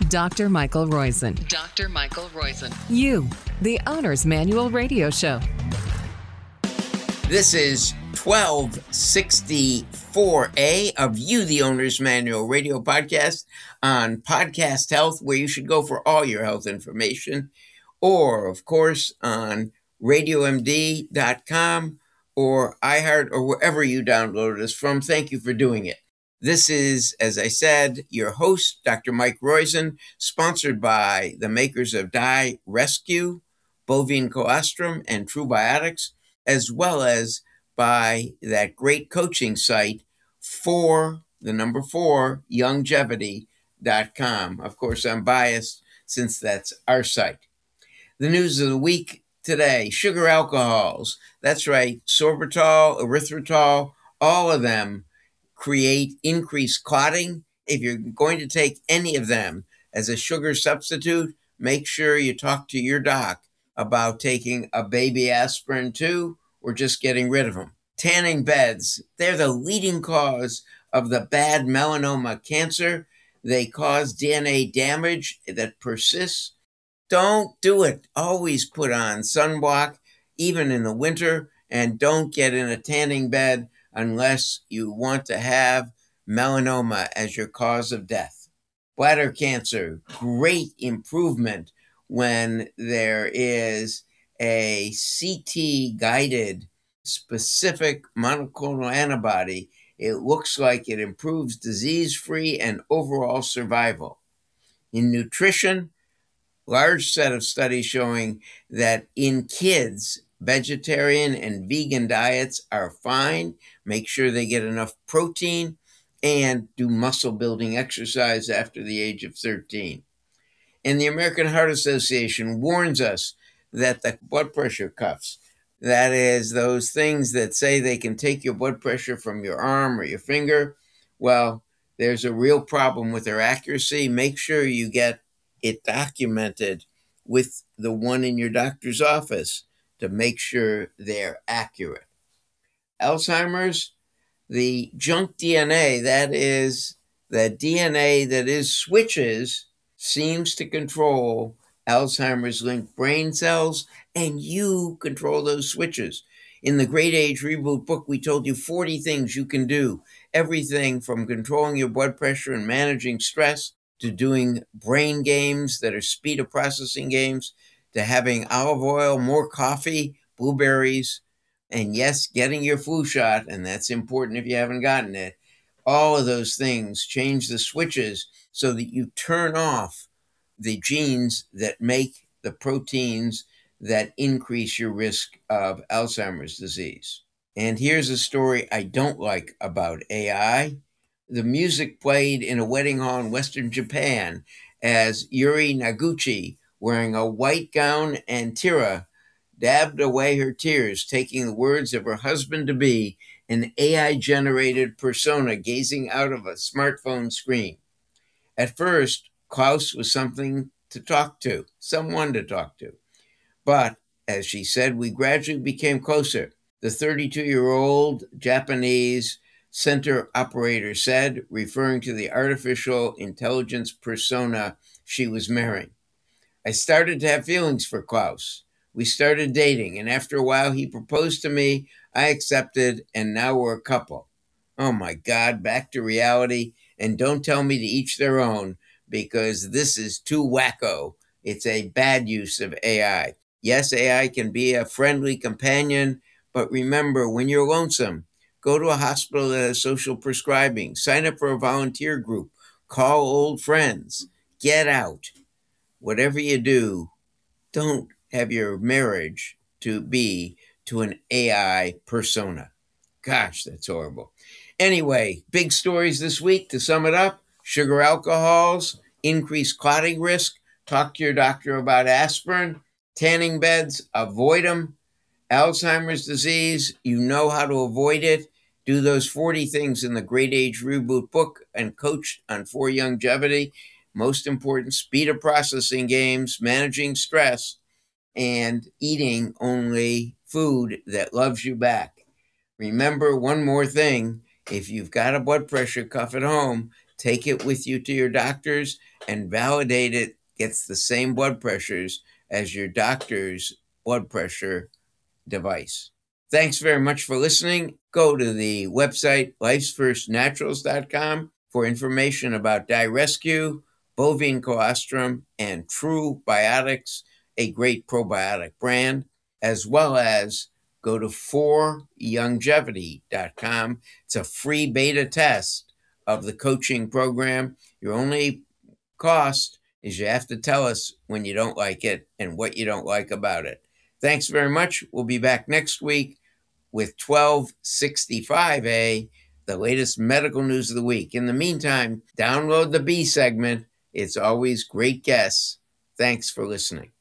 Dr. Michael Roizen. Dr. Michael Roizen. You, the Owner's Manual Radio Show. This is 1264A of You, the Owner's Manual Radio Podcast on Podcast Health, where you should go for all your health information, or, of course, on RadioMD.com or iHeart or wherever you download us from. Thank you for doing it. This is, as I said, your host, Dr. Mike Roizen, sponsored by the makers of DiResQ, Bovine Colostrum, and True Biotics, as well as by that great coaching site, 4 Youngevity.com. Of course, I'm biased since that's our site. The news of the week today, sugar alcohols. That's right, sorbitol, erythritol, all of them create increased clotting. If you're going to take any of them as a sugar substitute, make sure you talk to your doc about taking a baby aspirin too, or just getting rid of them. Tanning beds, they're the leading cause of the bad melanoma cancer. They cause DNA damage that persists. Don't do it. Always put on sunblock, even in the winter, and don't get in a tanning bed unless you want to have melanoma as your cause of death. Bladder cancer, great improvement when there is a CT-guided specific monoclonal antibody. It looks like it improves disease-free and overall survival. In nutrition, large set of studies showing that in kids, vegetarian and vegan diets are fine. Make sure they get enough protein and do muscle building exercise after the age of 13. And the American Heart Association warns us that the blood pressure cuffs, that is, those things that say they can take your blood pressure from your arm or your finger, well, there's a real problem with their accuracy. Make sure you get it documented with the one in your doctor's office to make sure they're accurate. Alzheimer's, the junk DNA, that is the DNA that is switches, seems to control Alzheimer's linked brain cells, and you control those switches. In the Great Age Reboot book, we told you 40 things you can do. Everything from controlling your blood pressure and managing stress, to doing brain games that are speed of processing games, to having olive oil, more coffee, blueberries, and yes, getting your flu shot, and that's important if you haven't gotten it. All of those things change the switches so that you turn off the genes that make the proteins that increase your risk of Alzheimer's disease. And here's a story I don't like about AI. The music played in a wedding hall in Western Japan as Yuri Noguchi, wearing a white gown and tiara, dabbed away her tears, taking the words of her husband-to-be, an AI-generated persona gazing out of a smartphone screen. At first, Klaus was someone to talk to. But, as she said, we gradually became closer. The 32-year-old Japanese center operator said, referring to the artificial intelligence persona she was marrying. I started to have feelings for Klaus. We started dating, and after a while he proposed to me. I accepted, and now we're a couple. Oh my God, back to reality, and don't tell me to each their own, because this is too wacko. It's a bad use of AI. Yes, AI can be a friendly companion, but remember, when you're lonesome, go to a hospital that has social prescribing. Sign up for a volunteer group. Call old friends. Get out. Whatever you do, don't have your marriage to be to an AI persona. Gosh, that's horrible. Anyway, big stories this week. To sum it up, sugar alcohols, increased clotting risk. Talk to your doctor about aspirin. Tanning beds, avoid them. Alzheimer's disease, you know how to avoid it. Do those 40 things in the Great Age Reboot book and coach on 4 Youngevity. Most important, speed of processing games, managing stress, and eating only food that loves you back. Remember one more thing. If you've got a blood pressure cuff at home, Take it with you to your doctors and validate it gets the same blood pressures as your doctor's blood pressure device. Thanks very much for listening. Go to the website lifesfirstnaturals.com for information about DiRescue, bovine colostrum, and True Biotics, a great probiotic brand, as well as go to 4longevity.com. It's a free beta test of the coaching program. Your only cost is you have to tell us when you don't like it and what you don't like about it. Thanks very much. We'll be back next week with 1265A, the latest medical news of the week. In the meantime, download the B segment. It's always great guests. Thanks for listening.